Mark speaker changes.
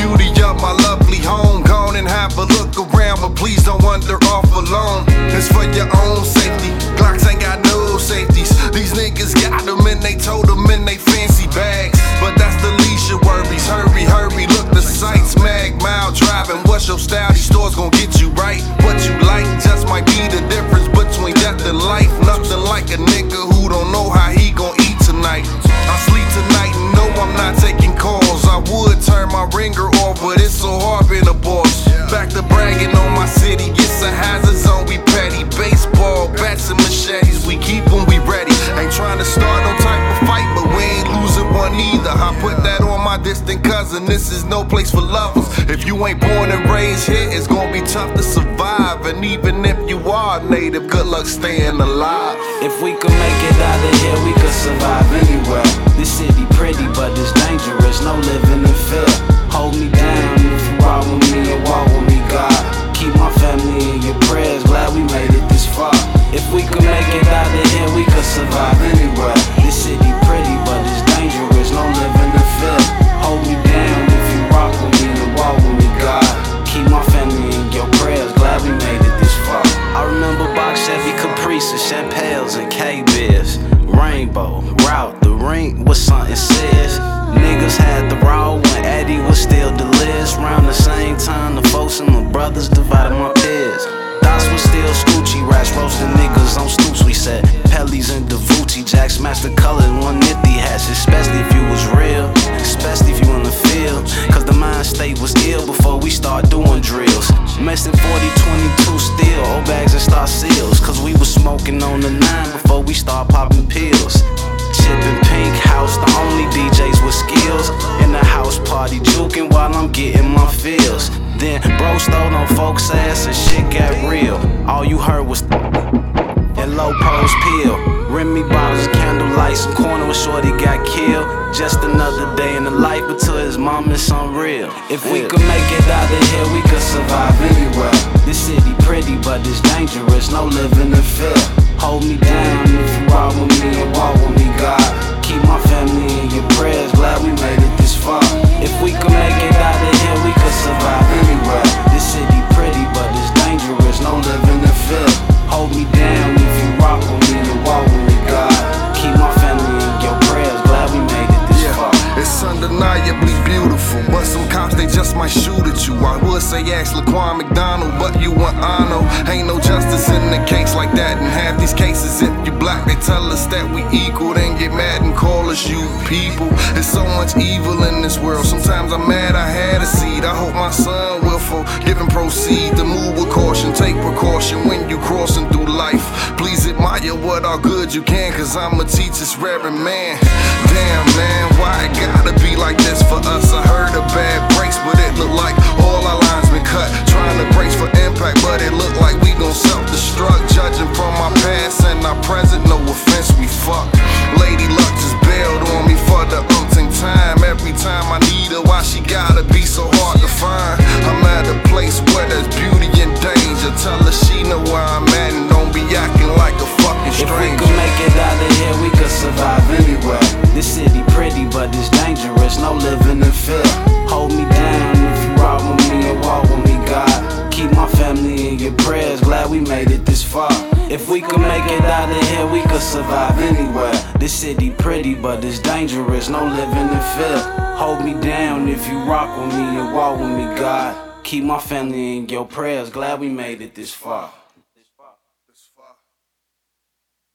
Speaker 1: beauty of my lovely home. Gone and have a look around, but please don't wander off alone. It's for your own safety. Glocks ain't got no safeties. These niggas got them and they told them in they fancy bags. But that's the least your worries. Hurry, hurry, look the sights. Mag mile driving, what's your style? These stores gon' get you right. What you like just might be the difference between death and life. Nothing like a nigga who don't know how he gon' eat tonight. I sleep tonight and know I'm not taking calls. I would turn my ringer off, but it's so hard being a boss. Back to bragging on my city, it's a hazard zone, we petty. Baseball, bats and machetes, we keep them, we ready. Ain't trying to start no type of fight, but we ain't losing one either. I put that on my distant cousin, this is no place for lovers. If you ain't born and raised here, it's gonna be tough to survive. And even if you are native, good luck staying alive.
Speaker 2: If we could make it out of here, we could survive anywhere. This city pretty, but it's dangerous, no living in fear. Hold me down if you ride with me and walk with me, God. Keep my family in your prayers, glad we made it this far. If we could make it out of here, we could survive anywhere. This city pretty, but it's dangerous, no living in fear. Hold me down if you rock with me and walk with me, God. Keep my family in your prayers, glad we made it this far. I remember box Chevy Caprice and Chappelle's and K-Beers. Rainbow, route, the ring was something serious. Niggas had the raw when Eddie was still the list. Round the same time, the folks and my brothers divided my peers. Dots was still Scoochie rats, roasting niggas on stoops. We said Pellies and Davucci Jacks, matched the colors, one nifty hats. Especially if you was real, especially if you in the field. Cause the mind state was ill before we start doing drills. Messing 40-22 steel, old bags and star seals. Cause we was smoking on the 9 before we start popping pills. Chippin' Pink House, the only DJs with skills. In the house party, juking while I'm getting my feels. Then bro stole on folks' ass and shit got real. All you heard was and low pros peel. Remy bottles, candle lights, some corner with shorty got killed. Just another day in the life, but to his mom it's unreal. If we could make it out of here, we could survive anywhere. This city pretty, but it's dangerous, no living in fear. Hold me down if you ride with me and walk with me, God. Keep my family in your prayers, glad we made it this far. If we could make it out of here, we could survive anywhere. This city pretty, but it's dangerous, no living in fear. Hold me down if you rock with me and walk with me, God. Keep my family in your prayers, glad we made it this far.
Speaker 1: It's undeniably beautiful, but some cops, they just might shoot at you. I would say ask Laquan McDonald, but you want Arno. Ain't no justice in the case like that. In half these cases, if you black, they tell us that we equal, then get mad and call us you people. There's so much evil in this world. Sometimes I'm mad I had a seed. I hope my son will forgive and proceed to move with caution. Take precaution when you crossing through life. Please admire what all good you can, cause I'm a teacher's reverend man. Damn man, why it gotta be like this for us? I heard a bad breaks, but it looked like all our lines been cut. Trying to brace for impact, but it looked like we gon' self-destruct. Judging from our past and our present, no offense, we fuck. Lady Luck just bailed on me for the umpteenth time. Every time I need her, why she gotta be so hard to find? I'm at a place where there's beauty and danger. Tell her she know where I'm at and don't be acting like a fucking stranger.
Speaker 2: If we could make it out of here, we could survive anywhere. This city pretty, but it's dangerous, no living in fear. Hold me down if you ride with me and walk with me, God. Keep my family in your prayers, glad we made it this far. If we could make it out of here, we could survive anywhere. This city pretty, but it's dangerous, no living in fear. Hold me down if you rock with me and walk with me, God. Keep my family in your prayers, glad we made it this far.